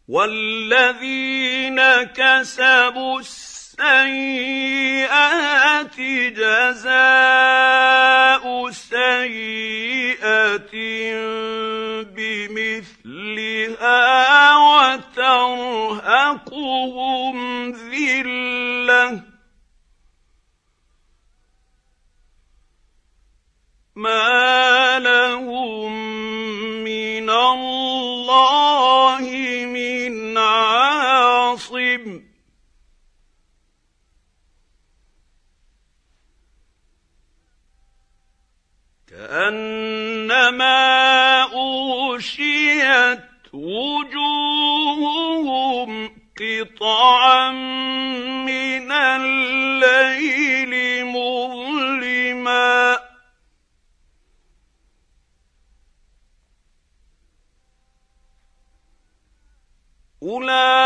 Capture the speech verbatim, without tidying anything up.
وَالَّذِينَ كَسَبُوا السَّيِّئَاتِ جَزَاءُ سَيِّئَةٍ بِمِثْلِهَا وَتَرْهَقُهُمْ ذِلَّةٌ مَّا لَهُم مِّنَ اللَّهِ مِنْ عَاصِمٍ كَأَنَّمَا أُغْشِيَتْ وُجُوهُهُمْ قِطَعًا مِّنَ اللَّيْلِ مُظْلِمًا أُولَٰئِكَ